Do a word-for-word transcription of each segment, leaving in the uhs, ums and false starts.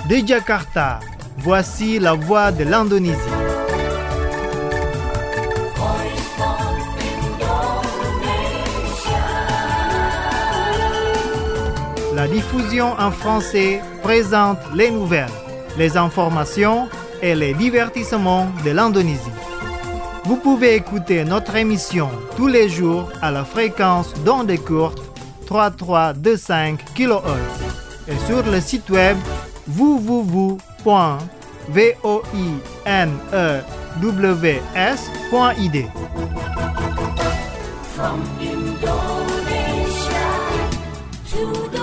De Jakarta, voici la voix de l'Indonésie. La diffusion en français présente les nouvelles, les informations et les divertissements de l'Indonésie. Vous pouvez écouter notre émission tous les jours à la fréquence d'ondes courtes trente-trois virgule vingt-cinq kilohertz et sur le site web w w w point voinews point i d. From Indonesia to the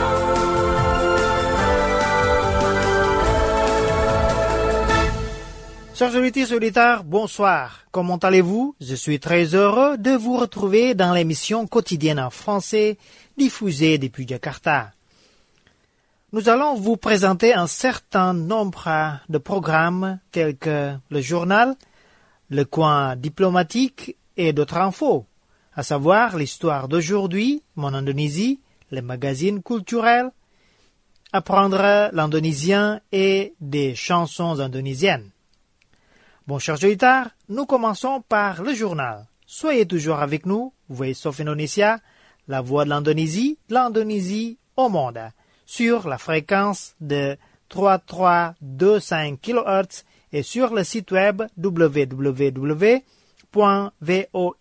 Chers auditeurs et auditeurs, bonsoir. Comment allez-vous? Je suis très heureux de vous retrouver dans l'émission quotidienne en français diffusée depuis Jakarta. Nous allons vous présenter un certain nombre de programmes tels que le journal, le coin diplomatique et d'autres infos, à savoir l'histoire d'aujourd'hui, mon Indonésie, les magazines culturels, apprendre l'indonésien et des chansons indonésiennes. Bon, chers auditeurs, nous commençons par le journal. Soyez toujours avec nous, Voice of Indonesia, la voix de l'Indonésie, l'Indonésie au monde, sur la fréquence de trente-trois virgule vingt-cinq kilohertz et sur le site web w w w point voinews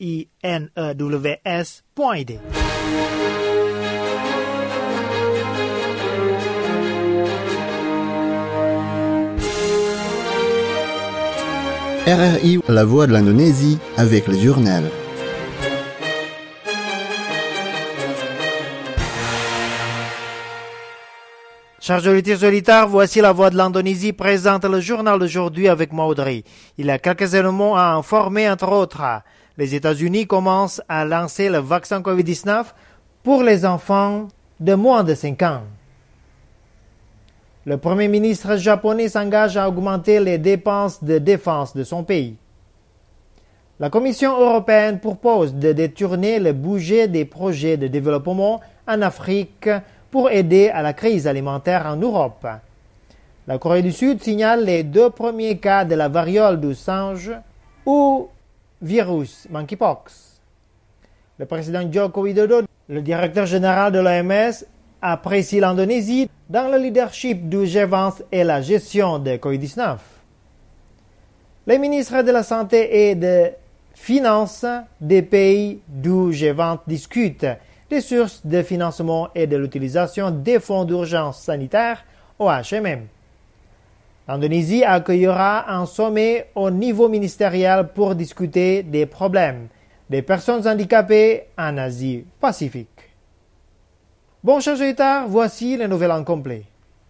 point i d. R R I, la voix de l'Indonésie, avec le journal. Chers auditeurs et auditeurs, voici la voix de l'Indonésie présente le journal d'aujourd'hui avec moi Audrey. Il y a quelques éléments à informer entre autres. Les États-Unis commencent à lancer le vaccin covid dix-neuf pour les enfants de moins de cinq ans. Le Premier ministre japonais s'engage à augmenter les dépenses de défense de son pays. La Commission européenne propose de détourner le budget des projets de développement en Afrique pour aider à la crise alimentaire en Europe. La Corée du Sud signale les deux premiers cas de la variole du singe ou virus monkeypox. Le président Joko Widodo, le directeur général de l'O M S, apprécie l'Indonésie dans le leadership du G vingt et la gestion de covid dix-neuf. Les ministres de la Santé et de Finances des pays du G vingt discutent des sources de financement et de l'utilisation des fonds d'urgence sanitaire au H M M. L'Indonésie accueillera un sommet au niveau ministériel pour discuter des problèmes des personnes handicapées en Asie-Pacifique. Bon, chers auditeurs, voici les nouvelles en complet.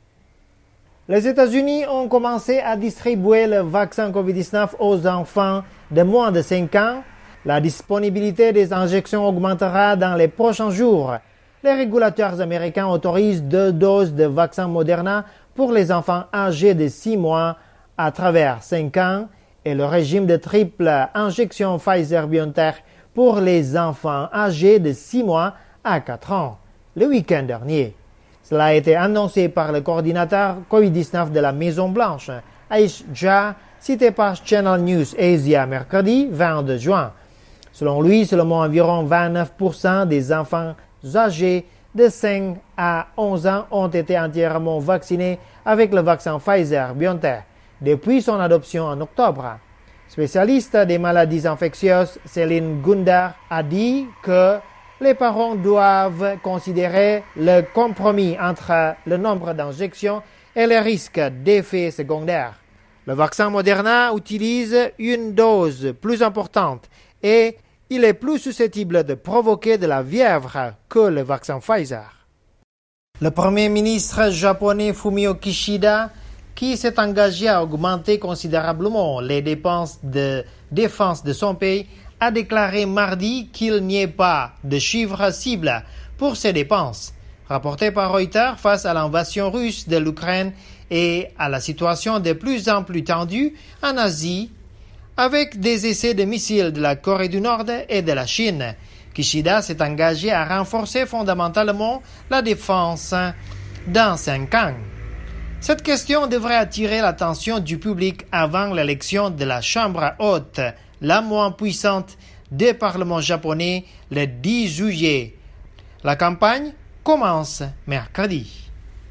Les États-Unis ont commencé à distribuer le vaccin covid dix-neuf aux enfants de moins de cinq ans. La disponibilité des injections augmentera dans les prochains jours. Les régulateurs américains autorisent deux doses de vaccin Moderna pour les enfants âgés de six mois à travers cinq ans et le régime de triple injection Pfizer-BioNTech pour les enfants âgés de six mois à quatre ans. Le week-end dernier. Cela a été annoncé par le coordinateur covid dix-neuf de la Maison-Blanche, Aish Jha, cité par Channel News Asia mercredi vingt-deux juin. Selon lui, seulement environ vingt-neuf pour cent des enfants âgés de cinq à onze ans ont été entièrement vaccinés avec le vaccin Pfizer-BioNTech depuis son adoption en octobre. Spécialiste des maladies infectieuses, Céline Gundar a dit que les parents doivent considérer le compromis entre le nombre d'injections et les risques d'effets secondaires. Le vaccin Moderna utilise une dose plus importante et il est plus susceptible de provoquer de la fièvre que le vaccin Pfizer. Le Premier ministre japonais Fumio Kishida, qui s'est engagé à augmenter considérablement les dépenses de défense de son pays, a déclaré mardi qu'il n'y ait pas de chiffre cible pour ces dépenses, rapporté par Reuters face à l'invasion russe de l'Ukraine et à la situation de plus en plus tendue en Asie, avec des essais de missiles de la Corée du Nord et de la Chine. Kishida s'est engagé à renforcer fondamentalement la défense dans cinq ans. Cette question devrait attirer l'attention du public avant l'élection de la Chambre haute, la moins puissante des parlements japonais, le dix juillet. La campagne commence mercredi.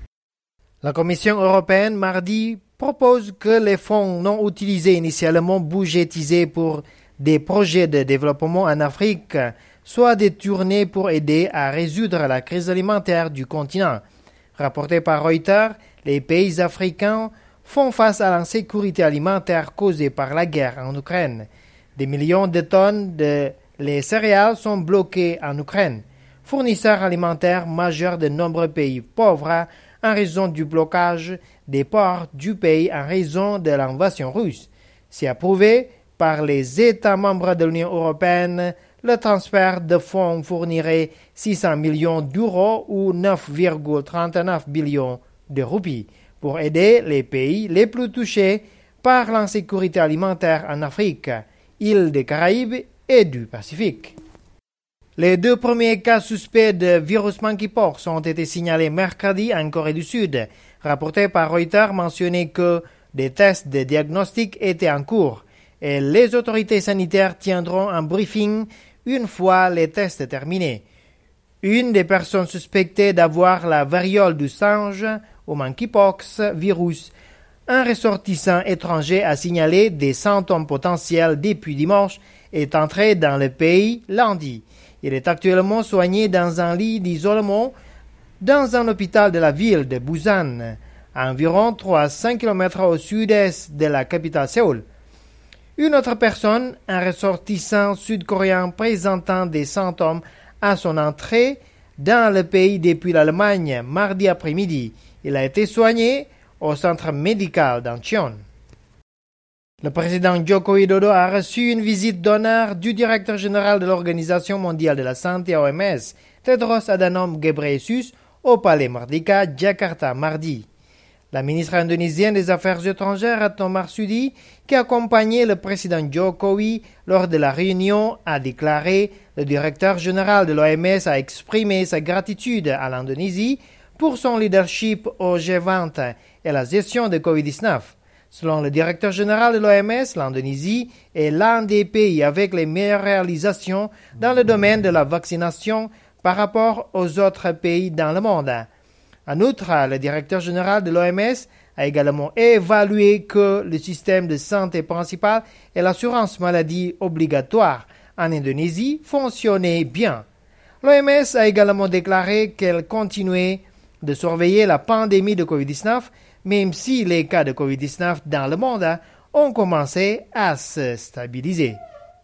La Commission européenne, mardi, propose que les fonds non utilisés initialement budgétisés pour des projets de développement en Afrique soient détournés pour aider à résoudre la crise alimentaire du continent. Rapporté par Reuters, les pays africains font face à l'insécurité alimentaire causée par la guerre en Ukraine. Des millions de tonnes de les céréales sont bloquées en Ukraine, fournisseur alimentaire majeur de nombreux pays pauvres en raison du blocage des ports du pays en raison de l'invasion russe. C'est approuvé par les États membres de l'Union européenne. Le transfert de fonds fournirait six cents millions d'euros ou neuf virgule trente-neuf billions de roupies pour aider les pays les plus touchés par l'insécurité alimentaire en Afrique, îles des Caraïbes et du Pacifique. Les deux premiers cas suspects de virus monkeypox ont été signalés mercredi en Corée du Sud. Rapporté par Reuters mentionnait que des tests de diagnostic étaient en cours et les autorités sanitaires tiendront un briefing une fois les tests terminés. Une des personnes suspectées d'avoir la variole du singe ou monkeypox virus, un ressortissant étranger a signalé des symptômes potentiels depuis dimanche et est entré dans le pays lundi. Il est actuellement soigné dans un lit d'isolement dans un hôpital de la ville de Busan, à environ trois cents kilomètres au sud-est de la capitale Séoul. Une autre personne, un ressortissant sud-coréen présentant des symptômes à son entrée dans le pays depuis l'Allemagne mardi après-midi. Il a été soigné au centre médical d'Incheon. Le président Joko Widodo a reçu une visite d'honneur du directeur général de l'Organisation mondiale de la santé O M S, Tedros Adhanom Ghebreyesus, au Palais Merdeka, Jakarta, mardi. La ministre indonésienne des Affaires étrangères, Retno Marsudi, qui accompagnait le président Jokowi lors de la réunion, a déclaré « Le directeur général de l'O M S a exprimé sa gratitude à l'Indonésie pour son leadership au G vingt et la gestion de covid dix-neuf. Selon le directeur général de l'O M S, l'Indonésie est l'un des pays avec les meilleures réalisations dans le domaine de la vaccination par rapport aux autres pays dans le monde. En outre, le directeur général de l'O M S a également évalué que le système de santé principal et l'assurance maladie obligatoire en Indonésie fonctionnaient bien. L'O M S a également déclaré qu'elle continuait de surveiller la pandémie de covid dix-neuf, même si les cas de covid dix-neuf dans le monde ont commencé à se stabiliser.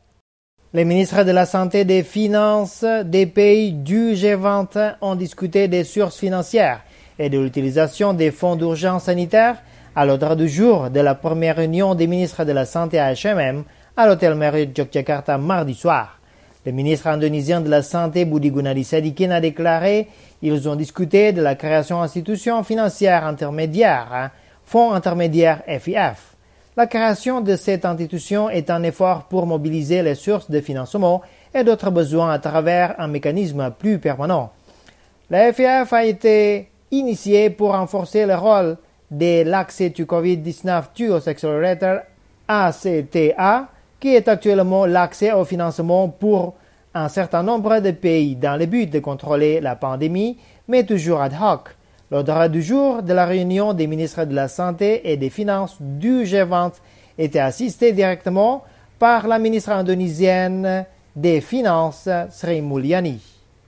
Les ministres de la Santé et des Finances des pays du G vingt ont discuté des sources financières et de l'utilisation des fonds d'urgence sanitaire à l'ordre du jour de la première réunion des ministres de la Santé à H M M à l'hôtel Marriott Yogyakarta mardi soir. Le ministre indonésien de la Santé Budi Gunadi Sadikin a déclaré ils ont discuté de la création d'institutions financières intermédiaires, fonds intermédiaires F I F. La création de cette institution est un effort pour mobiliser les sources de financement et d'autres besoins à travers un mécanisme plus permanent. La F I F a été initiée pour renforcer le rôle de l'Access to covid dix-neuf Tools Accelerator A C T A, qui est actuellement l'accès au financement pour un certain nombre de pays dans le but de contrôler la pandémie, mais toujours ad hoc. L'ordre du jour de la réunion des ministres de la Santé et des Finances du G vingt était assisté directement par la ministre indonésienne des Finances, Sri Mulyani.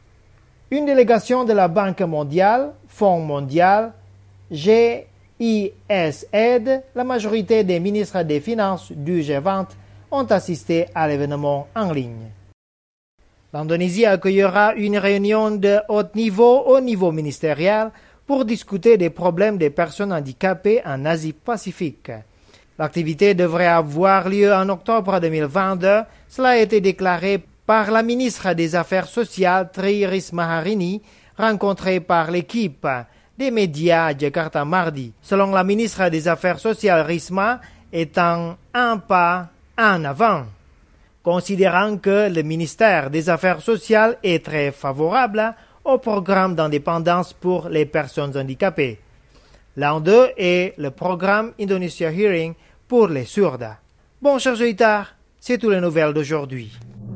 Une délégation de la Banque mondiale, Fonds mondial, G I S Aid, la majorité des ministres des Finances du G vingt ont assisté à l'événement en ligne. L'Indonésie accueillera une réunion de haut niveau au niveau ministériel pour discuter des problèmes des personnes handicapées en Asie-Pacifique. L'activité devrait avoir lieu en octobre deux mille vingt-deux. Cela a été déclaré par la ministre des Affaires sociales Tri Risma Harini, rencontrée par l'équipe des médias à Jakarta mardi. Selon la ministre des Affaires sociales Risma, étant un pas en avant, considérant que le ministère des Affaires sociales est très favorable au programme d'indépendance pour les personnes handicapées. L'un d'eux est le programme Indonesia Hearing pour les sourds. Bon, chers auditeurs, c'est toutes les nouvelles d'aujourd'hui.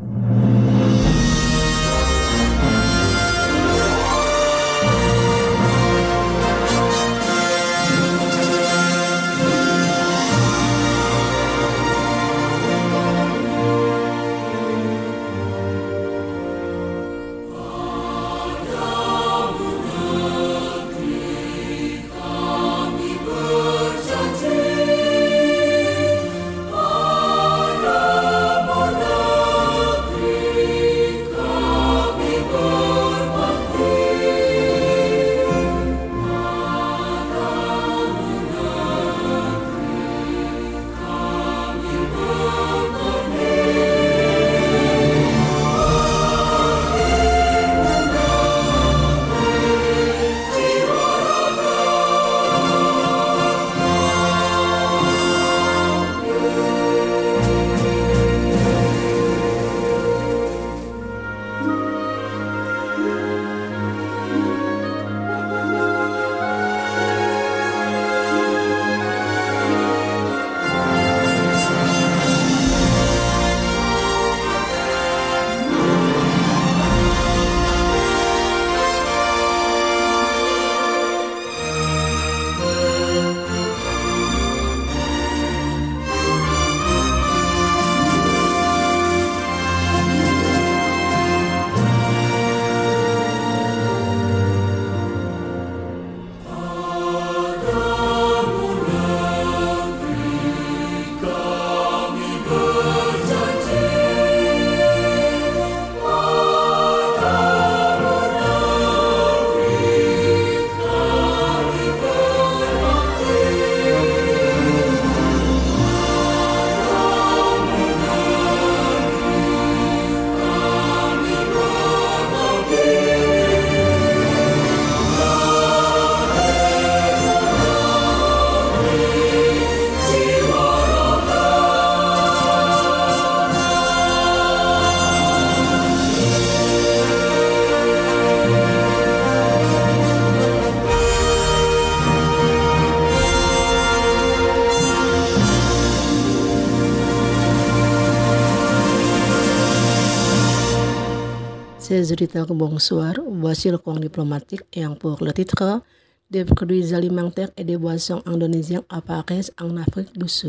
Ces auditeurs, bonsoir. Voici le coin diplomatique ayant pour le titre « Des produits alimentaires et des boissons indonésiens apparaissent en Afrique du Sud ».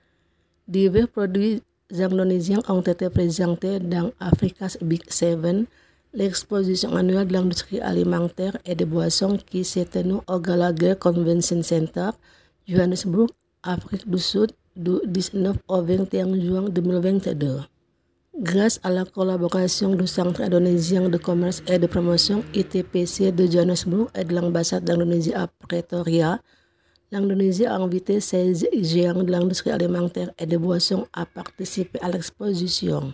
Divers produits indonésiens ont été présentés dans Africa's Big Seven, l'exposition annuelle de l'industrie alimentaire et des boissons qui s'est tenue au Gallagher Convention Center, Johannesburg, Afrique du Sud, du dix-neuf au vingt et un juin deux mille vingt-deux. Grâce à la collaboration du Centre indonésien de commerce et de promotion I T P C de Johannesburg et de l'ambassade d'Indonésie à Pretoria, l'Indonésie a invité seize géants de l'industrie alimentaire et des boissons à participer à l'exposition.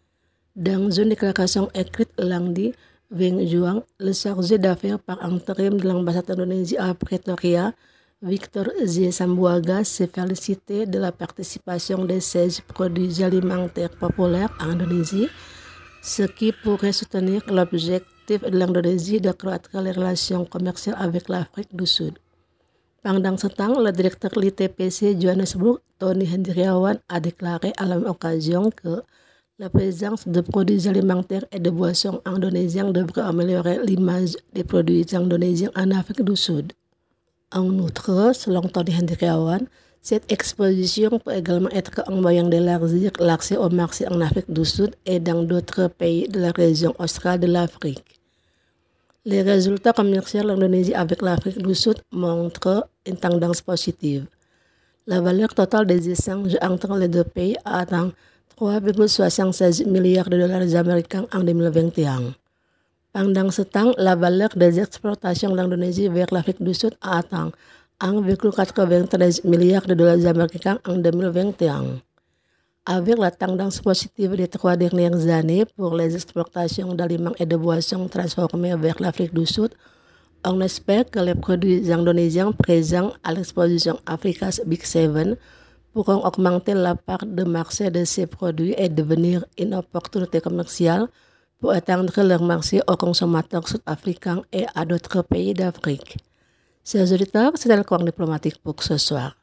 Dans une déclaration écrite lundi vingt juin, le chargé d'affaires par intérim de l'ambassade d'Indonésie à Pretoria, Victor Z. Sambuaga, s'est félicité de la participation des seize produits alimentaires populaires en Indonésie, ce qui pourrait soutenir l'objectif de l'Indonésie d'accroître les relations commerciales avec l'Afrique du Sud. Pendant ce temps, le directeur de l'I T P C Johannesburg, Tony Hendriawan, a déclaré à la même occasion que la présence de produits alimentaires et de boissons indonésiens devrait améliorer l'image des produits indonésiens en Afrique du Sud. En outre, selon Tony Hendriawan, cette exposition peut également être un moyen d'élargir l'accès au marché en Afrique du Sud et dans d'autres pays de la région australe de l'Afrique. Les résultats commerciaux de l'Indonésie avec l'Afrique du Sud montrent une tendance positive. La valeur totale des échanges entre les deux pays atteint trois virgule soixante-seize milliards de dollars américains en deux mille vingt et un. Pendant ce temps, la valeur des exportations de l'Indonésie vers l'Afrique du Sud a atteint un virgule quatre-vingt-treize milliards de dollars américains en deux mille vingt et un. Avec la tendance positive des trois dernières années pour les exportations d'aliments et de boissons transformés vers l'Afrique du Sud, on espère que les produits indonésiens présents à l'exposition Africa's Big Seven pourront augmenter la part de marché de ces produits et devenir une opportunité commerciale pour étendre leur marché aux consommateurs sud-africains et à d'autres pays d'Afrique. Chers auditeurs, c'était le cours diplomatique pour ce soir.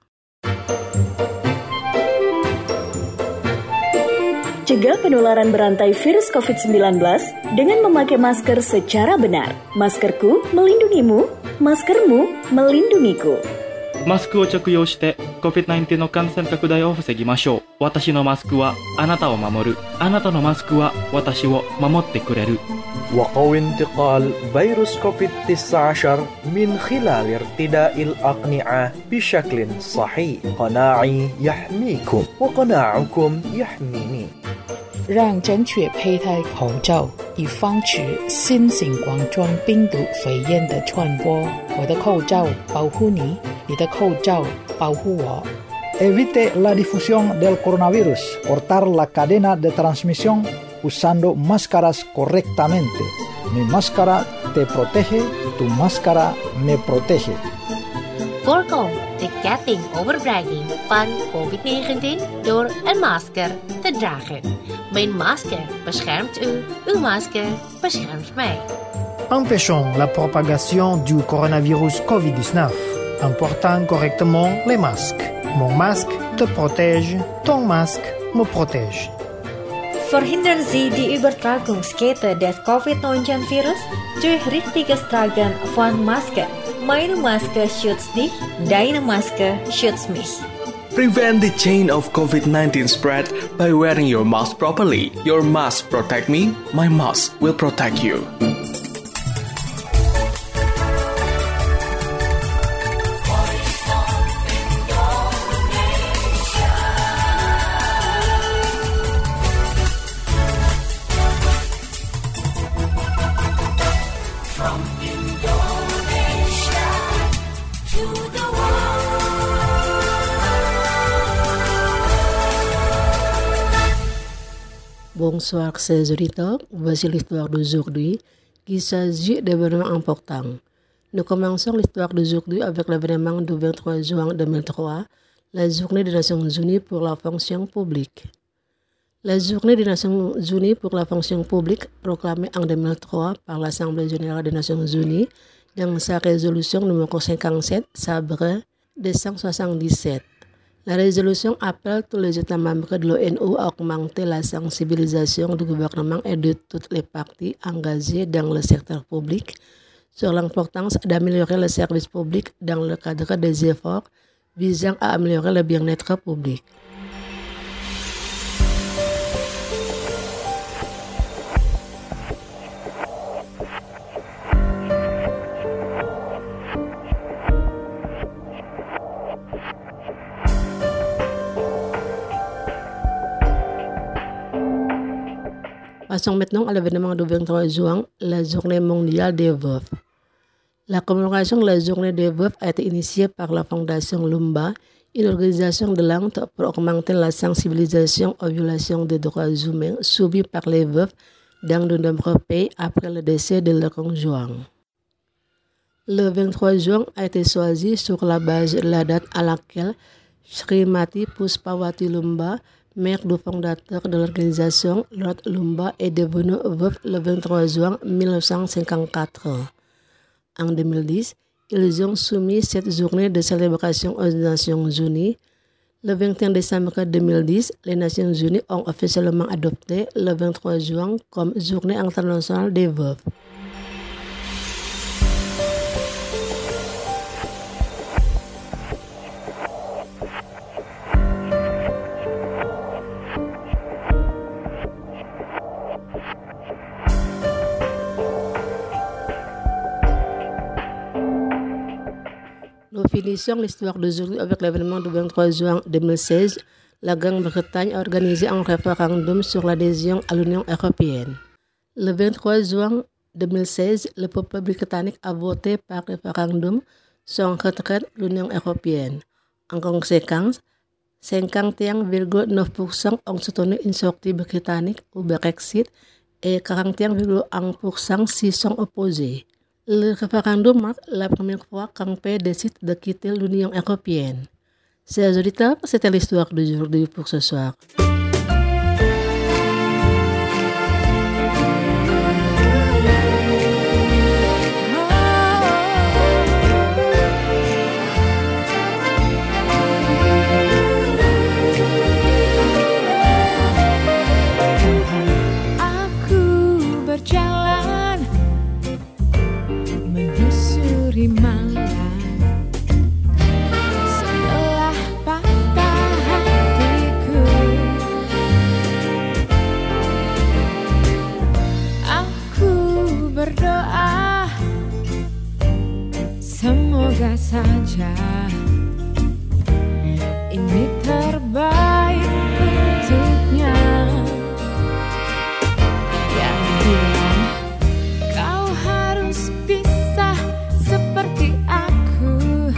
Cegah penularan berantai virus covid sembilan belas dengan memakai masker secara benar. Maskerku melindungimu, maskermu melindungiku. マスクを着用して コビッドナインティーン の感染拡大を防ぎましょう。私のマスクはあなたを守る。あなたのマスクは私を守ってくれる。 وقوي انتقال فيروس كوفيد تسعة عشر من خلال ارتداء الأقنعة بشكل صحيح. قناعي يحميكم وقناعكم يحميني. 让正确佩戴口罩，以防止新型冠状病毒肺炎的传播。我的口罩保护你，你的口罩保护我。 Evite la difusión del coronavirus. Cortar la cadena de transmisión usando máscaras correctamente. Mi máscara te protege, tu máscara me protege. Voorkom de ketting overbrenging van covid negentien door een masker te dragen. Mijn masker beschermt u, uw masker beschermt mij. Empêchons la propagation du coronavirus covid dix-neuf en portant correctement les masques. Mon masque te protège, ton masque me protège. Verhindern Sie die Übertragungskette des covid neunzehn virus durch richtiges Tragen von Maske. Meine Maske schützt dich, deine Maske schützt mich. Prevent the chain of covid nineteen spread by wearing your mask properly. Your mask protect me, my mask will protect you. Bonsoir, chers auditeurs. Voici l'histoire d'aujourd'hui qui s'agit d'événements importants. Nous commençons l'histoire d'aujourd'hui avec l'événement du vingt-trois juin deux mille trois, la Journée des Nations Unies pour la fonction publique. La Journée des Nations Unies pour la fonction publique, proclamée en deux mille trois par l'Assemblée générale des Nations Unies dans sa résolution numéro cinquante-sept, sabre deux cent soixante-dix-sept. La résolution appelle tous les États membres de l'ONU à augmenter la sensibilisation du gouvernement et de toutes les parties engagées dans le secteur public sur l'importance d'améliorer le service public dans le cadre des efforts visant à améliorer le bien-être public. Passons maintenant à l'événement du vingt-trois juin, la journée mondiale des veuves. La commémoration de la journée des veuves a été initiée par la Fondation Lumba, une organisation de l'Inde pour augmenter la sensibilisation aux violations des droits humains subies par les veuves dans de nombreux pays après le décès de leur conjoint. Le vingt-trois juin a été choisi sur la base de la date à laquelle Srimati Puspawati Lumba, mère du fondateur de l'organisation, Lord Lumba, est devenue veuve le vingt-trois juin mille neuf cent cinquante-quatre. En deux mille dix, ils ont soumis cette journée de célébration aux Nations Unies. Le vingt et un décembre deux mille dix, les Nations Unies ont officiellement adopté le vingt-trois juin comme journée internationale des veuves. Nous finissons l'histoire d'aujourd'hui avec l'événement du vingt-trois juin deux mille seize. La Grande-Bretagne a organisé un référendum sur l'adhésion à l'Union européenne. Le vingt-trois juin deux mille seize, le peuple britannique a voté par référendum son retrait de l'Union européenne. En conséquence, cinquante et un virgule neuf pour cent ont soutenu une sortie britannique au Brexit et quarante et un virgule un pour cent s'y sont opposés. Le référendum marque la première fois qu'un pays décide de quitter l'Union européenne. Chers auditeurs, c'était l'histoire d'aujourd'hui pour ce soir. mudah saja. Ini terbaik untuknya. Yang bilang kau harus bisa seperti aku.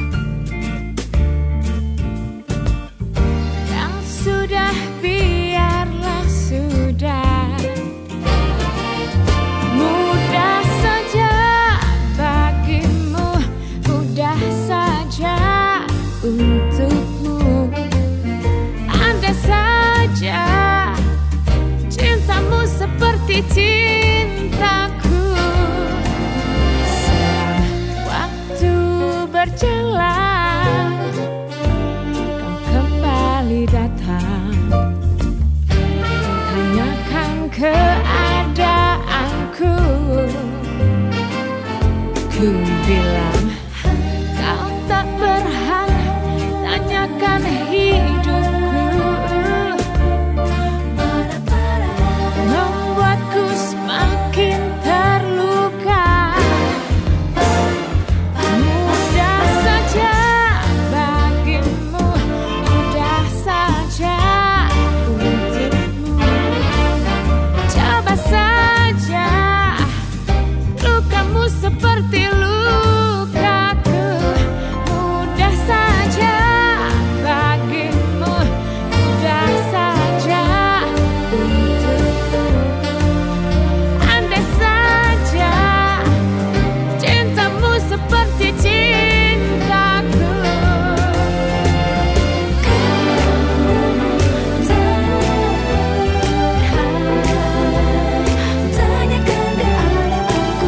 Yang sudah biarlah sudah. Mudah saja bagimu, mudah saja untukmu. Andai saja cintamu seperti cintaku. Selang waktu berjalan, kau kembali datang, tanyakan keadaanku. Ku bilang kau tak berhak tanyakan hidupku. Membuatku semakin terluka. Mudah saja bagimu, mudah saja untukmu. Coba saja lukamu seperti lukaku. Mudah saja bagimu, mudah saja untukku. Andai saja cintamu seperti cintaku. Tanyakan keadaanku.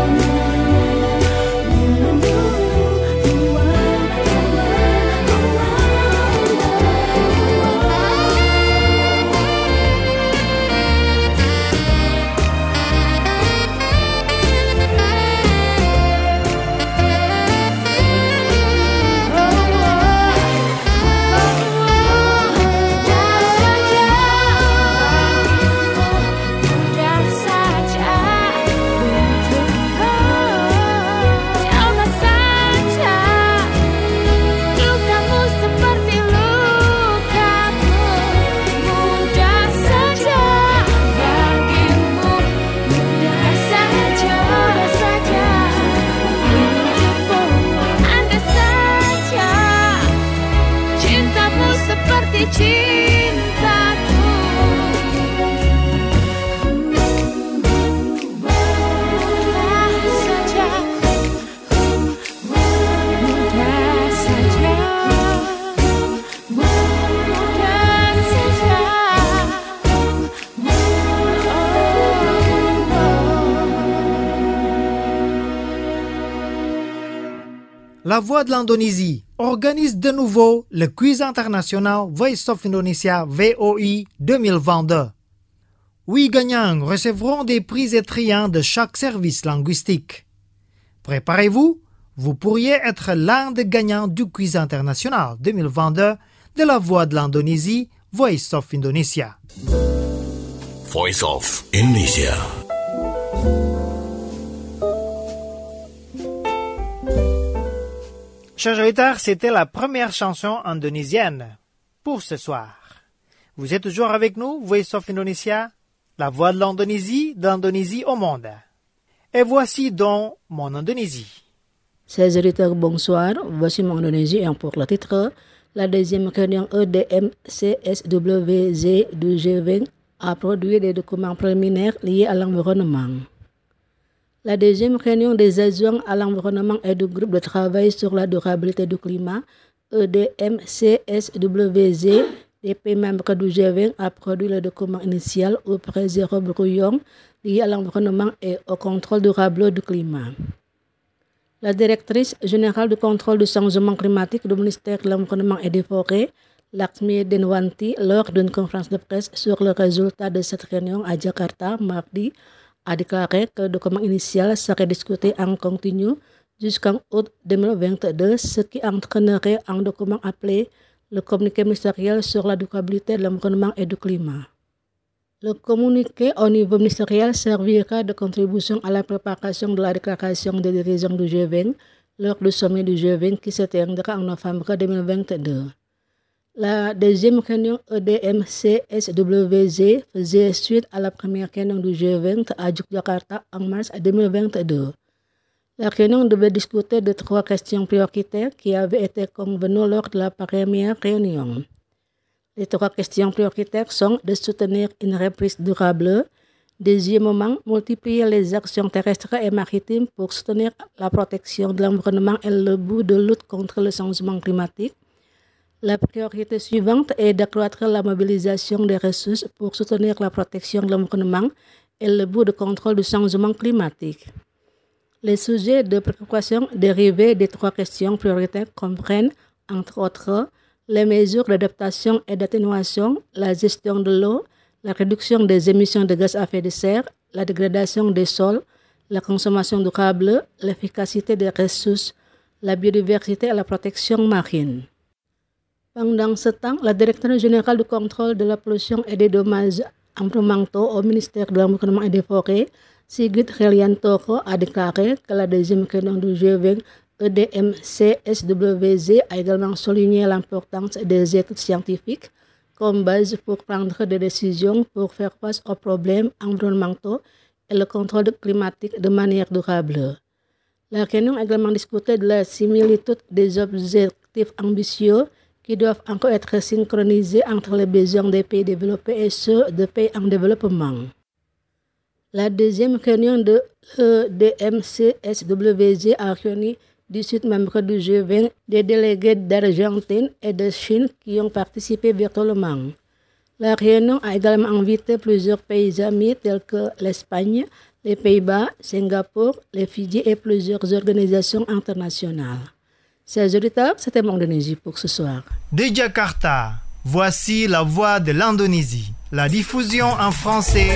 Mudah saja untukku. Coba saja lukamu seperti lukaku. Mudah saja bagimu, mudah saja saja untukmu. Andai saja cintamu seperti cintaku. Mudah saja, mudah saja, mudah saja. La Voix de l'Indonésie organise de nouveau le quiz international Voice of Indonesia V O I deux mille vingt-deux. Huit gagnants recevront des prix étriens de chaque service linguistique. Préparez-vous, vous pourriez être l'un des gagnants du quiz international deux mille vingt-deux de La Voix de l'Indonésie Voice of Indonesia. Voice of Indonesia. Chers auditeurs, c'était la première chanson indonésienne pour ce soir. Vous êtes toujours avec nous, Voice of Indonesia, la voix de l'Indonésie, d'Indonésie au monde. Et voici donc mon Indonésie. Chers auditeurs, bonsoir. Voici mon Indonésie et pour le titre, la deuxième réunion E D M C S W Z du G vingt a produit des documents préliminaires liés à l'environnement. La deuxième réunion des adjoints à l'environnement et du groupe de travail sur la durabilité du climat, E D M C S W Z, des pays membres du G vingt, a produit le document initial au près zéro brouillon lié à l'environnement et au contrôle durable du climat. La directrice générale du contrôle du changement climatique du ministère de l'Environnement et des Forêts, Laxmi Denwanti, lors d'une conférence de presse sur le résultat de cette réunion à Jakarta, mardi, a déclaré que le document initial serait discuté en continu jusqu'en août deux mille vingt-deux, ce qui entraînerait un document appelé le communiqué ministériel sur la durabilité de l'environnement et du climat. Le communiqué au niveau ministériel servira de contribution à la préparation de la déclaration des dirigeants du G vingt lors du sommet du G vingt qui se tiendra en novembre deux mille vingt-deux. La deuxième réunion E D M C S W Z faisait suite à la première réunion du G vingt à Yogyakarta en mars deux mille vingt-deux. La réunion devait discuter de trois questions prioritaires qui avaient été convenues lors de la première réunion. Les trois questions prioritaires sont de soutenir une reprise durable, deuxièmement, multiplier les actions terrestres et maritimes pour soutenir la protection de l'environnement et le but de lutte contre le changement climatique. La priorité suivante est d'accroître la mobilisation des ressources pour soutenir la protection de l'environnement et le but de contrôle du changement climatique. Les sujets de préoccupation dérivés des trois questions prioritaires comprennent, entre autres, les mesures d'adaptation et d'atténuation, la gestion de l'eau, la réduction des émissions de gaz à effet de serre, la dégradation des sols, la consommation durable, l'efficacité des ressources, la biodiversité et la protection marine. Pendant ce temps, la directrice générale du contrôle de la pollution et des dommages environnementaux au ministère de l'Environnement et des Forêts, Sigrid Heliantoro, a déclaré que la deuxième réunion du G vingt E D M C S W Z a également souligné l'importance des études scientifiques comme base pour prendre des décisions pour faire face aux problèmes environnementaux et le contrôle climatique de manière durable. La réunion a également discuté de la similitude des objectifs ambitieux qui doivent encore être synchronisés entre les besoins des pays développés et ceux des pays en développement. La deuxième réunion de E D M C S W Z a réuni dix-huit membres du G vingt, des délégués d'Argentine et de Chine qui ont participé virtuellement. La réunion a également invité plusieurs pays amis tels que l'Espagne, les Pays-Bas, Singapour, les Fidji et plusieurs organisations internationales. Chers auditeurs, c'était mon Indonésie pour ce soir. De Jakarta, voici la voix de l'Indonésie. La diffusion en français.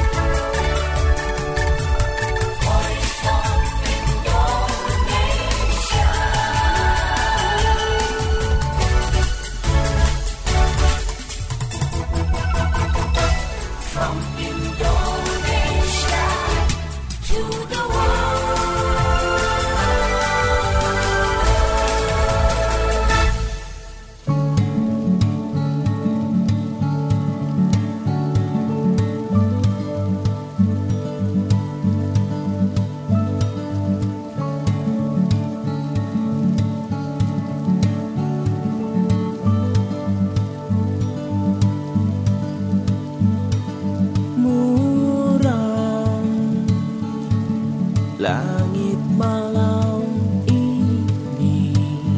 Langit malam ini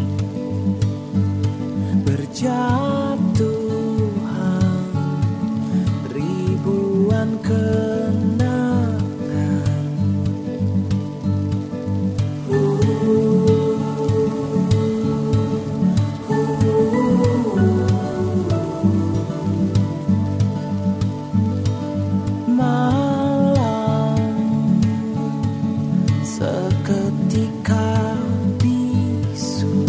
berjatuhan ribuan kenangan. uh, uh, Malam seketika bisu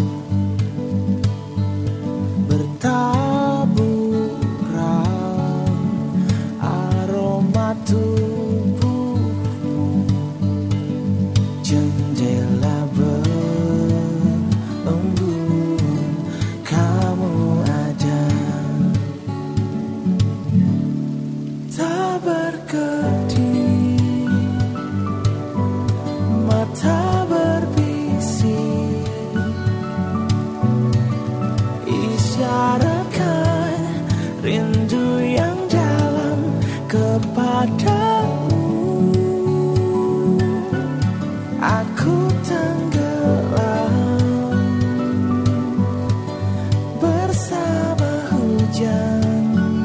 bertaburan aroma tubuhmu, jendela berembun kamu ada, tak berkedip, mata berbisik, isyaratkan rindu yang dalam kepadamu. Aku tenggelam bersama hujan,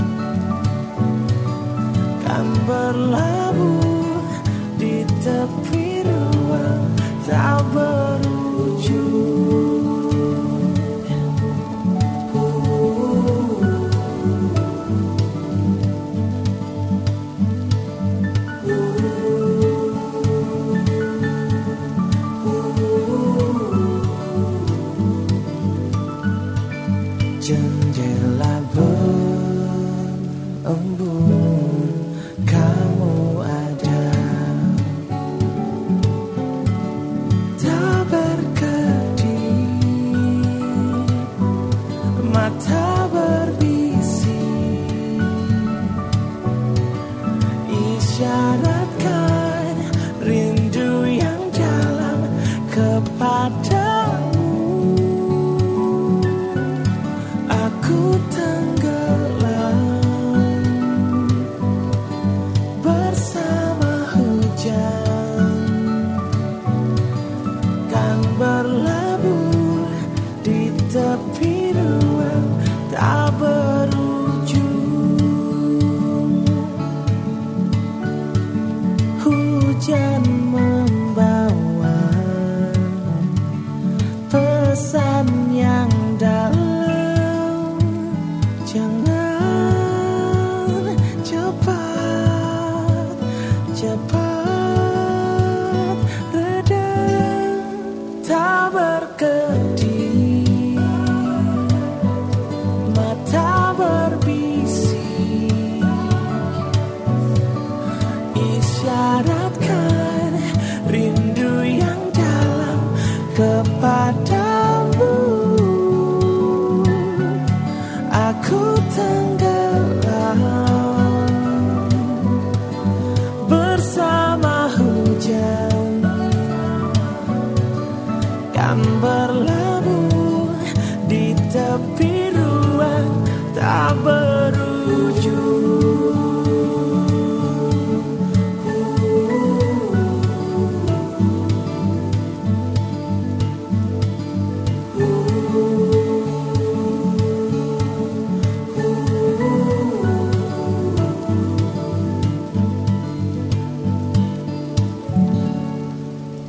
kan berlabuh di tepi ruang tak berujung. Jendela berembun kamu ada, tak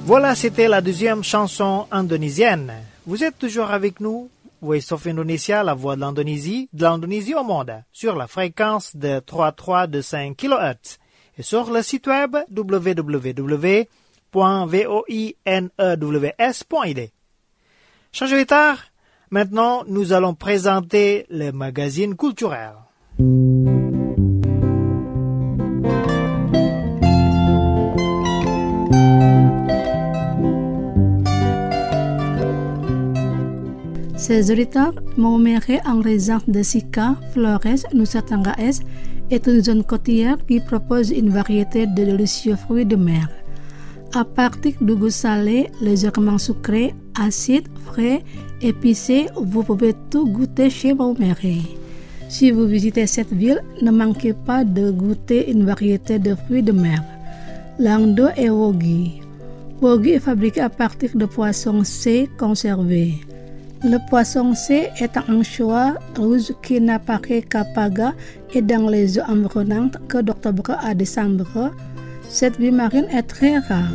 Voilà, c'était la deuxième chanson indonésienne. Vous êtes toujours avec nous, Voice of Indonesia, la voix de l'Indonésie, de l'Indonésie au monde, sur la fréquence de trois virgule trois deux cinq kilohertz et sur le site web w w w point voinews point i d. Chers auditeurs, maintenant nous allons présenter le magazine culturel. Ces auditeurs, Maumere en région de Sika, Flores, Nusa Tenggara est une zone côtière qui propose une variété de délicieux fruits de mer. À partir de goût salé, légèrement sucré, acide, frais, épicé, vous pouvez tout goûter chez Maumere. Si vous visitez cette ville, ne manquez pas de goûter une variété de fruits de mer. Langdo et wogi. Wogi est fabriqué à partir de poissons C conservés. Le poisson C est un anchois rouge qui n'apparaît qu'à Paga et dans les eaux environnantes que d'octobre à décembre. Cette vie marine est très rare.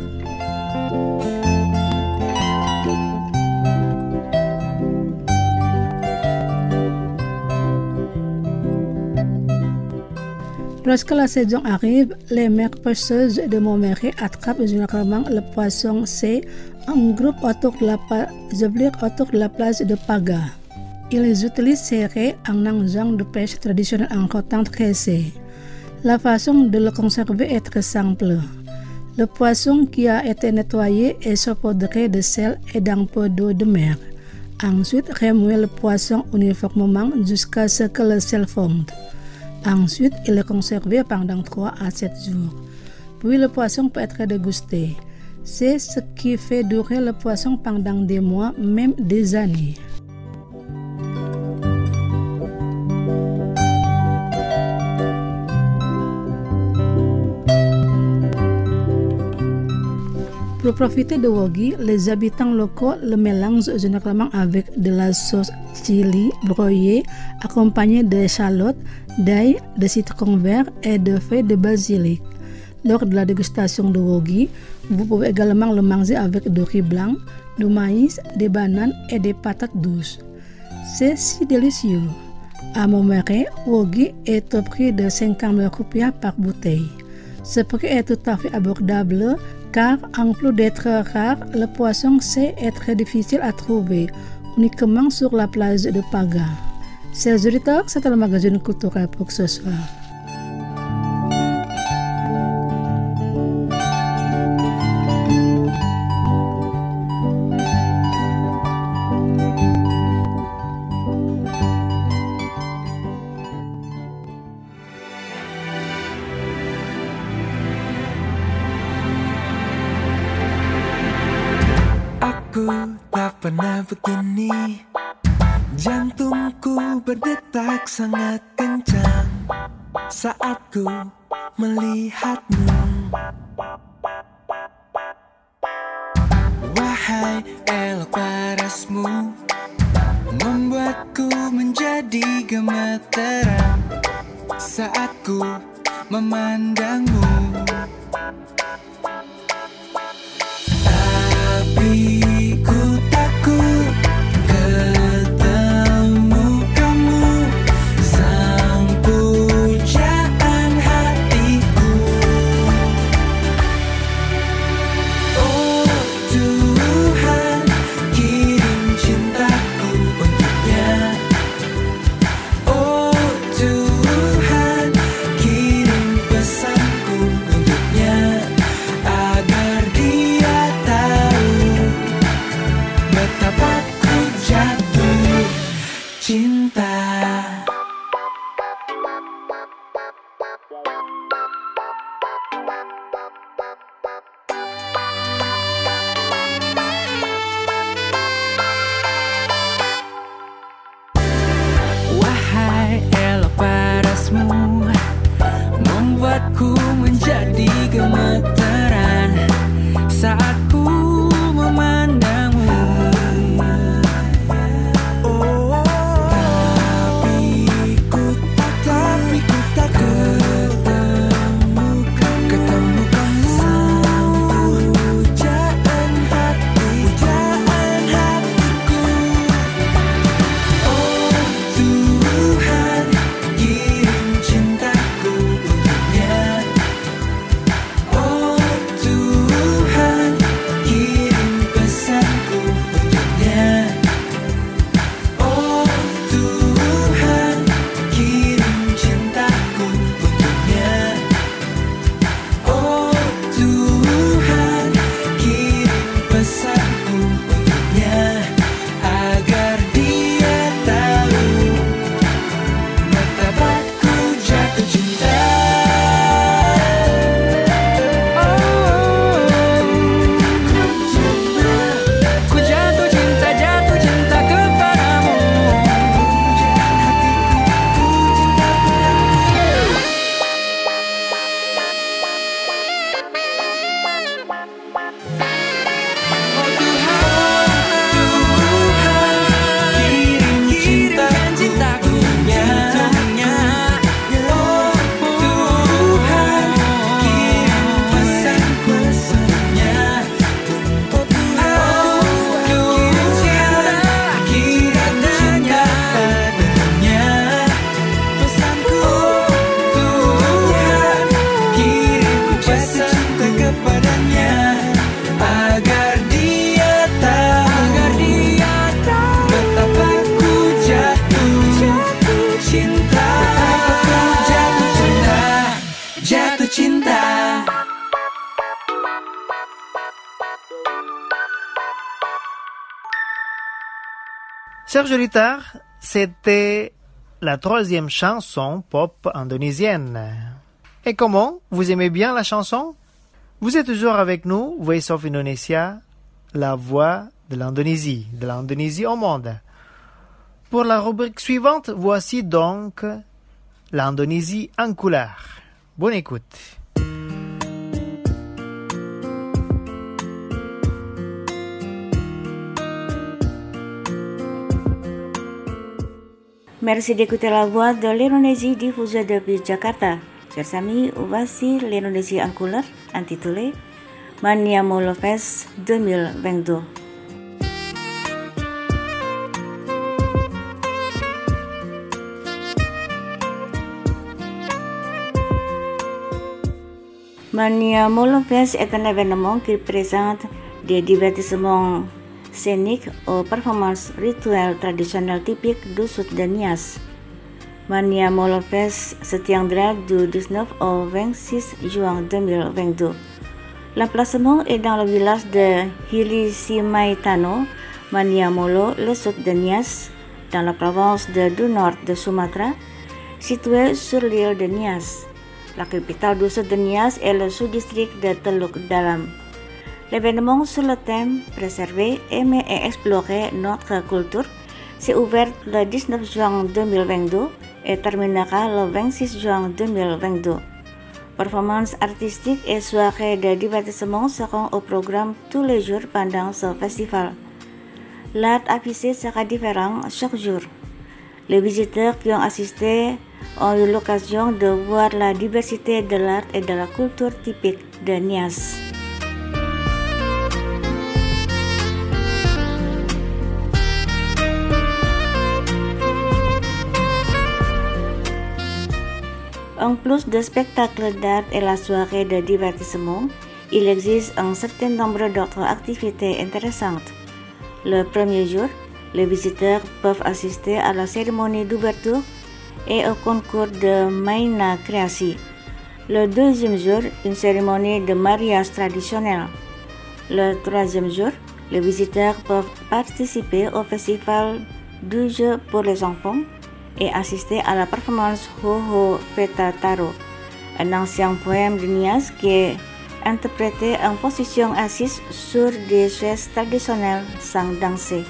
Lorsque la saison arrive, les mères pêcheuses de Maumere attrapent généralement le poisson C en groupe autour de la, autour de la plage de Paga. Ils utilisent ces raies en engin de pêche traditionnel en rotan tressé. La façon de le conserver est très simple. Le poisson qui a été nettoyé est saupoudré de sel et d'un peu d'eau de mer. Ensuite, remuez le poisson uniformément jusqu'à ce que le sel fonde. Ensuite, il est conservé pendant trois à sept jours. Puis le poisson peut être dégusté. C'est ce qui fait durer le poisson pendant des mois, même des années. Pour profiter de wogi, les habitants locaux le mélangent généralement avec de la sauce chili broyée accompagnée d'échalotes, d'ail, de citron vert et de feuilles de basilic. Lors de la dégustation de wogi, vous pouvez également le manger avec du riz blanc, du maïs, des bananes et des patates douces. C'est si délicieux. À Maumere, wogi est au prix de cinquante rupiah par bouteille. Ce prix est tout à fait abordable car en plus d'être rare, le poisson C est très difficile à trouver, uniquement sur la plage de Paga. Chers auditeurs, c'était le magazine culturel pour ce soir. Tak pernah begini, jantungku berdetak sangat kencang saat ku melihatmu. Wahai elok parasmu, membuatku menjadi gemeteran saat ku memandangmu. Tapi membuatku menjadi gemeteran saat ku memandangmu. Oh, tapi ku tak, tapi ku tak ketemu, ketemu kamu. Sang pujaan jatuh cinta. Chers auditeurs, c'était la troisième chanson pop indonésienne. Et comment? Vous aimez bien la chanson? Vous êtes toujours avec nous, Voice of Indonesia, la voix de l'Indonésie, de l'Indonésie au monde. Pour la rubrique suivante, voici donc l'Indonésie en couleur. Bonne écoute. Merci d'écouter la voix de l'Indonésie diffusée depuis Jakarta. Chers amis, voici l'Indonésie en couleur, intitulée Mania Molo Fest deux mille vingt-deux. Mania Molo Fest est un événement qui présente des divertissements scéniques aux performances rituelles traditionnelles typiques du sud de Nias. Mania Molo Fest se tiendra du dix-neuf au vingt-six juin deux mille vingt-deux. L'emplacement est dans le village de Hili Simaitano, Mania Molo, le sud de Nias, dans la province de, du nord de Sumatra, situé sur l'île de Nias. La capitale du sud de Nias est le sous-district de Teluk Dalam. L'événement sur le thème « Préserver, aimer et explorer notre culture » s'est ouvert le dix-neuf juin deux mille vingt-deux et terminera le vingt-six juin deux mille vingt-deux. Performances artistiques et soirées de divertissement seront au programme tous les jours pendant ce festival. L'art affiché sera différent chaque jour. Les visiteurs qui ont assisté ont eu l'occasion de voir la diversité de l'art et de la culture typique de Nias. En plus de spectacles d'art et la soirée de divertissement, il existe un certain nombre d'autres activités intéressantes. Le premier jour, les visiteurs peuvent assister à la cérémonie d'ouverture et au concours de Maina Kreasi. Le deuxième jour, une cérémonie de mariage traditionnel. Le troisième jour, les visiteurs peuvent participer au festival du jeu pour les enfants et assister à la performance Ho-Ho Feta Taro, un ancien poème de Nias qui est interprété en position assise sur des chaises traditionnelles sans danser.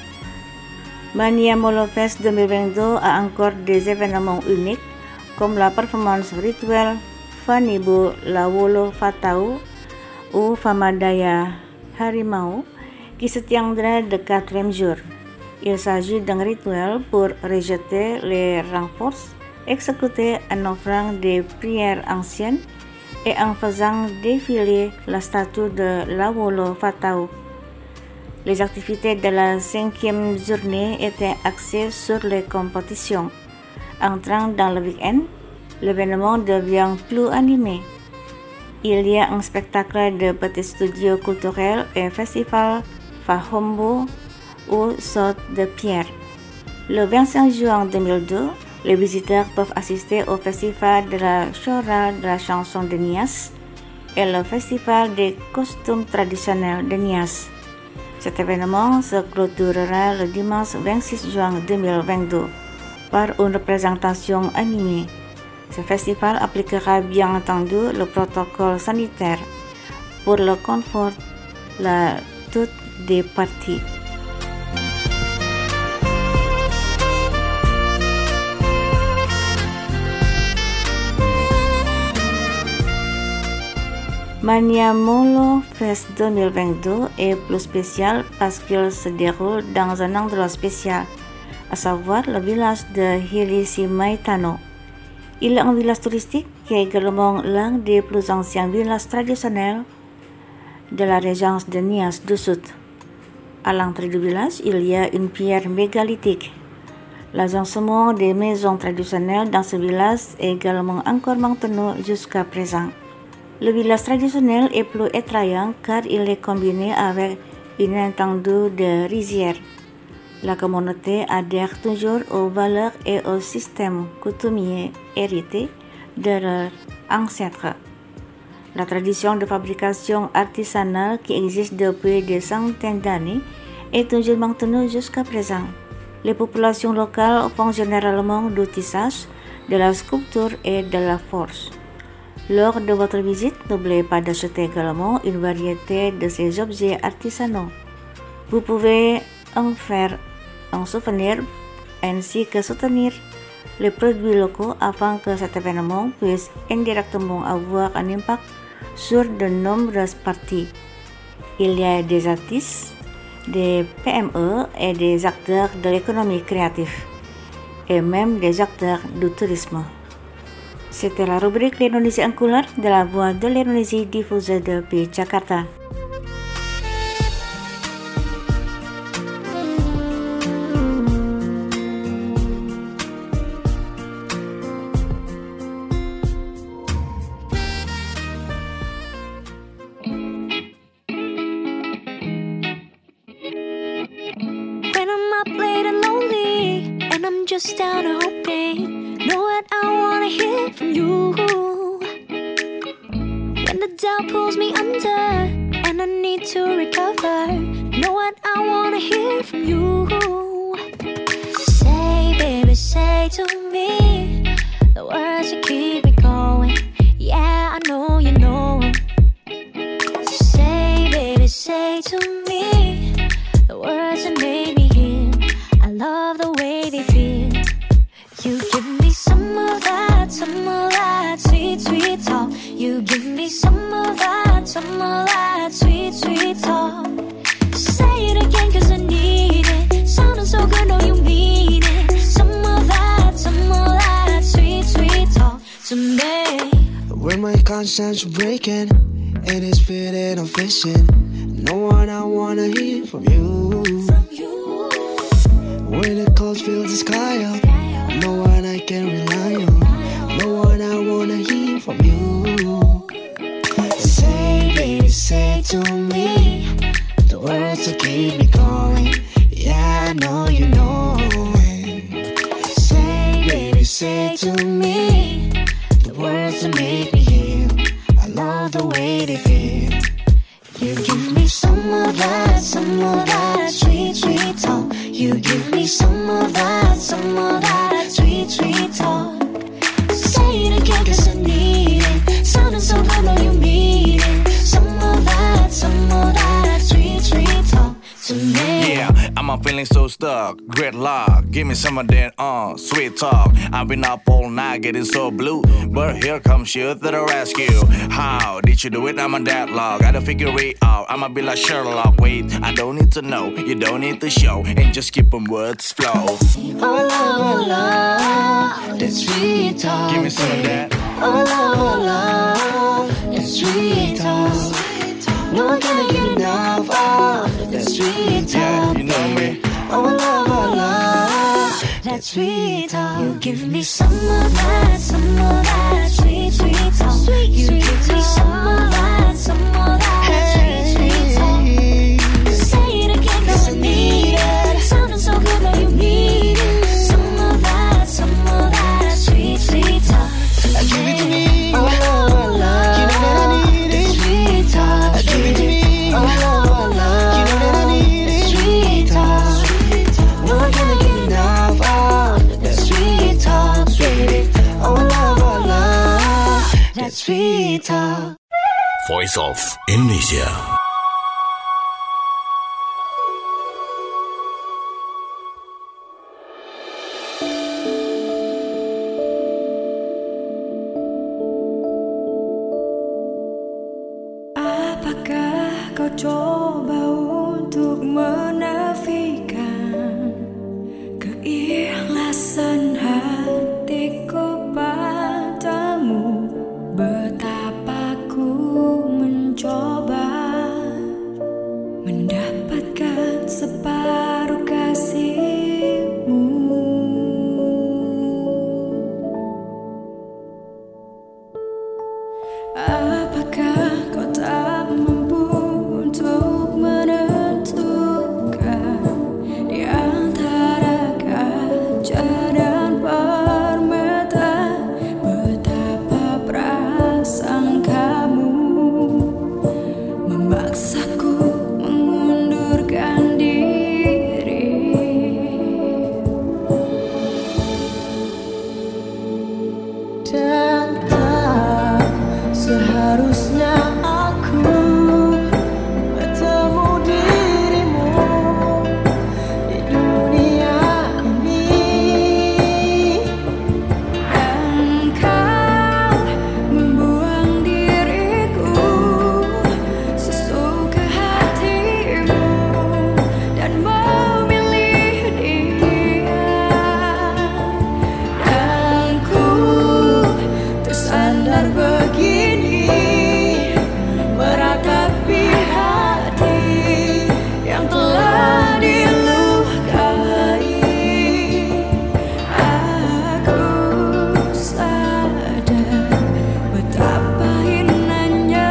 Mania Molo Fest deux mille vingt-deux a encore des événements uniques comme la performance rituelle Fanibo Lawolo Fatau ou Famadaya Harimau qui se tiendra le quatrième jour. Il s'agit d'un rituel pour rejeter les renforts, exécuter en offrant des prières anciennes et en faisant défiler la statue de Lawolo Fatau. Les activités de la cinquième journée étaient axées sur les compétitions. Entrant dans le week-end, l'événement devient plus animé. Il y a un spectacle de petits studios culturels et festival Fahombo ou saut de pierre. Le vingt-cinq juin deux mille deux, les visiteurs peuvent assister au festival de la chorale de la chanson de Nias et le festival des costumes traditionnels de Nias. Cet événement se clôturera le dimanche vingt-six juin deux mille vingt-deux par une représentation animée. Ce festival appliquera bien entendu le protocole sanitaire pour le confort de toutes les parties. Mania Molo Fest deux mille vingt-deux est plus spécial parce qu'il se déroule dans un endroit spécial, à savoir le village de Hili Simaitano. Il est un village touristique qui est également l'un des plus anciens villages traditionnels de la région de Nias du Sud. À l'entrée du village, il y a une pierre mégalithique. L'agencement des maisons traditionnelles dans ce village est également encore maintenu jusqu'à présent. Le village traditionnel est plus attrayant car il est combiné avec une étendue de rizières. La communauté adhère toujours aux valeurs et aux systèmes coutumiers hérités de leur ancêtres. La tradition de fabrication artisanale qui existe depuis des centaines d'années est toujours maintenue jusqu'à présent. Les populations locales font généralement du tissage, de la sculpture et de la forge. Lors de votre visite, n'oubliez pas d'acheter également une variété de ces objets artisanaux. Vous pouvez en faire un souvenir ainsi que soutenir les produits locaux afin que cet événement puisse indirectement avoir un impact sur de nombreuses parties. Il y a des artistes, des P M E et des acteurs de l'économie créative, et même des acteurs du tourisme. C'était la rubrique l'Indonésie en couleur de la Voix de l'Indonésie diffusée depuis Jakarta. When I'm up late and lonely, and I'm just down and hoping, know what I wanna hear from you. When the doubt pulls me under, and I need to recover, know what I wanna hear from you. Say, baby, say to me the words that keep me going. Yeah, I know you know 'em. Say, baby, say to me the words that made me heal. I love the way they feel. You give me some of that, some of that sweet, sweet talk. You give me some of that, some of that sweet, sweet talk. Say it again 'cause I need it. Sounding so good, know you mean it. Some of that, some of that sweet, sweet talk to me. When my conscience breaking and it's feeling I'm fishing, know what I wanna hear from you. From you. When the clouds fill the sky up, know what I can rely on. Know what I wanna hear from you. Say, baby, say to me the words that keep me going. Yeah, I know you know it. Say, baby, say to me the words that make me heal. I love the way they feel. You give me some of that, some of that sweet, sweet talk. You give me some of that, some of that sweet, sweet talk. Say it again 'cause I need it. Sounding so good, know you mean it. Some of that, some of that sweet, sweet talk to me. Yeah, I'm a feeling so stuck. Great luck, give me some of that uh, sweet talk. I've been up all night getting so blue, but here comes you to the rescue. How did you do it? I'm a deadlock. Gotta figure it out. I'ma be like Sherlock. Wait, I don't need to know, you don't need to show, and just keep them words flow. Oh love, oh love, that sweet talk. Give me some of that. Oh love, oh love, that sweet talk. No one can get enough of that sweet talk. Yeah, you know me. Oh love, oh love, that sweet talk. You give me some of that, some of that sweet, sweet talk. Sweet, you sweet give me some of that, some of that sweet, sweet talk. Say it again 'cause I need it. Sounding so good, know you mean it. Some of that, some of that sweet, sweet talk. Give it to me. Oh love, oh love, you know that I need it. Sweet talk. Give it to me. Oh love, oh love, you know that I need it. Sweet talk. No one can get enough of that sweet talk, baby. Oh love, oh love, that sweet talk. Voice of Indonesia. Apakah kau coba untuk menafikan keikhlasan hatiku padamu? Betapa ku mencoba mendapatkan separuh kasihmu. Apakah kau tak mampu untuk menentukan di antara kaca dan permata betapa Seharusnya aku bertemu dirimu di dunia ini, dan kau membuang diriku sesuka hatimu dan memilih dia, dan ku tersandar begini meratapi hati yang telah dilukai. Aku sadar betapa hinanya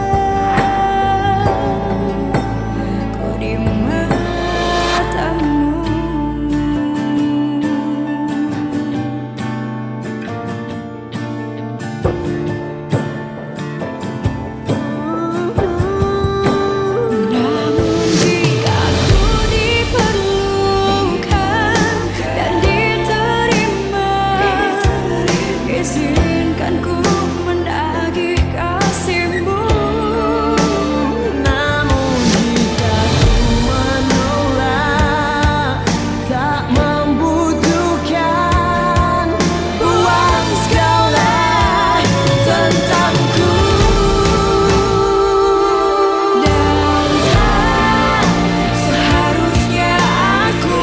kau di matamu. Namun jika ku diperlukan dan diterima, izinkan ku mendagih kasihmu. namun jika ku menolak, tak membutuhkan, buang segala tentangku. Dan tak seharusnya aku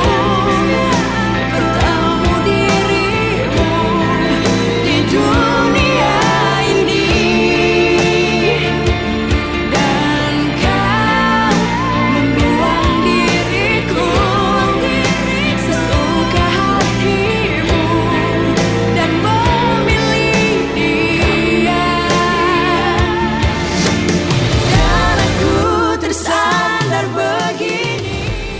bertemu dirimu di dunia ini, dan kau membuang diriku sesuka hatimu dan memilih dia, dan aku tersandar begini.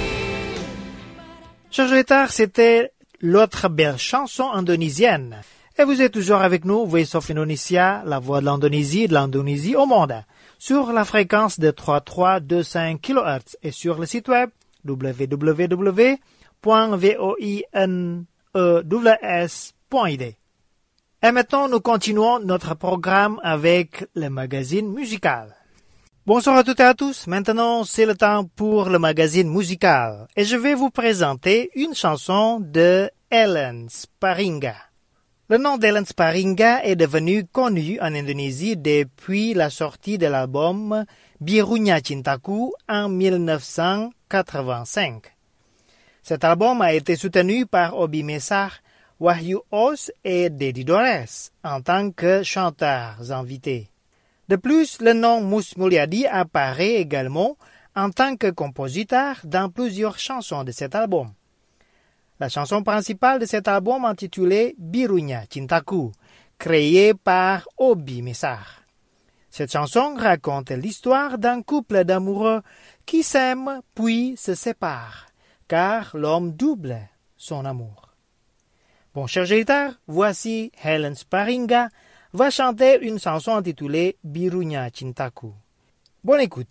Chers auditeurs, c'était l'autre belle chanson indonésienne. Et vous êtes toujours avec nous, Voice of Indonesia, la voix de l'Indonésie et de l'Indonésie au monde, sur la fréquence de trois mille trois cent vingt-cinq kilohertz et sur le site web w w w point voinews point i d. Et maintenant, nous continuons notre programme avec le magazine musical. Bonsoir à toutes et à tous. Maintenant, c'est le temps pour le magazine musical. Et je vais vous présenter une chanson de Ellen Sparinga. Le nom d'Ellen Sparinga est devenu connu en Indonésie depuis la sortie de l'album Birunya Cintaku en dix-neuf cent quatre-vingt-cinq. Cet album a été soutenu par Obi Messar, Wahyu Os et Deddy Dores en tant que chanteurs invités. De plus, le nom Mus Mulyadi apparaît également en tant que compositeur dans plusieurs chansons de cet album. La chanson principale de cet album intitulée Birunya Cintaku, créée par Obi Messar. Cette chanson raconte l'histoire d'un couple d'amoureux qui s'aiment puis se séparent, car l'homme double son amour. Bon, chers auditeurs, voici Ellen Sparinga va chanter une chanson intitulée Birunya Cintaku. Bonne écoute.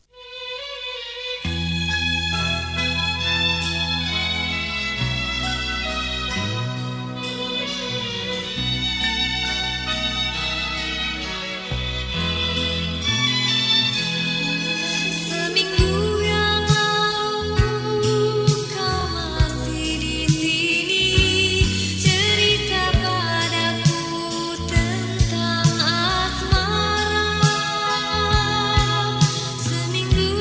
Seminggu yang lalu kau masih di sini, cerita padaku tentang asmara. Seminggu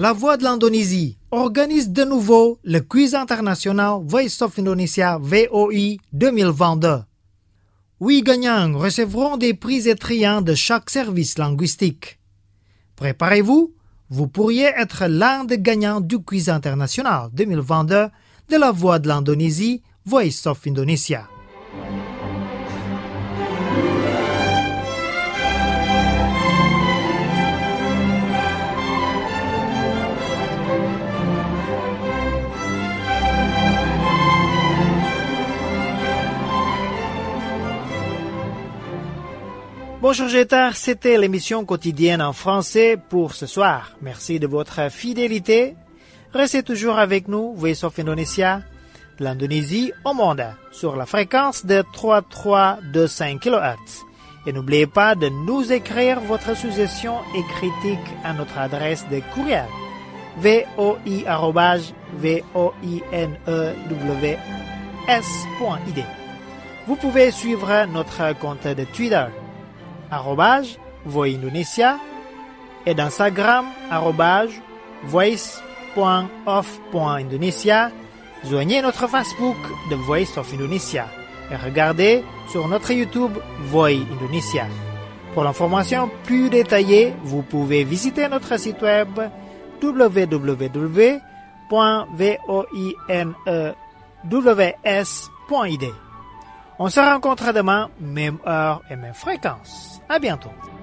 La Voix de l'Indonésie organise de nouveau le quiz international Voice of Indonesia V O I deux mille vingt-deux. Huit gagnants recevront des prix étriens de chaque service linguistique. Préparez-vous, vous pourriez être l'un des gagnants du quiz international deux mille vingt-deux de La Voix de l'Indonésie Voice of Indonesia. Bonjour Jetar, c'était l'émission quotidienne en français pour ce soir. Merci de votre fidélité. Restez toujours avec nous, Voice of Indonesia, de l'Indonésie au monde, sur la fréquence de trois mille trois cent vingt-cinq kilohertz. Et n'oubliez pas de nous écrire votre suggestion et critique à notre adresse de courriel voi arobase voinews point i d. Vous pouvez suivre notre compte de Twitter arrobage Voix Indonesia et d'Instagram arrobage voice.off.indonesia. Joignez notre Facebook de Voice of Indonesia et regardez sur notre YouTube Voix Indonesia. Pour l'information plus détaillée, vous pouvez visiter notre site web w w w point voinews point i d. On se rencontre demain, même heure et même fréquence. À bientôt.